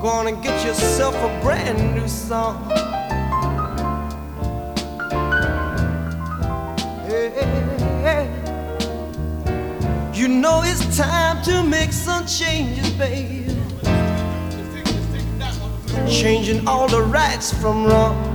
Gonna get yourself a brand new song. Hey, you know it's time to make some changes, baby. Changing all the rights from wrong.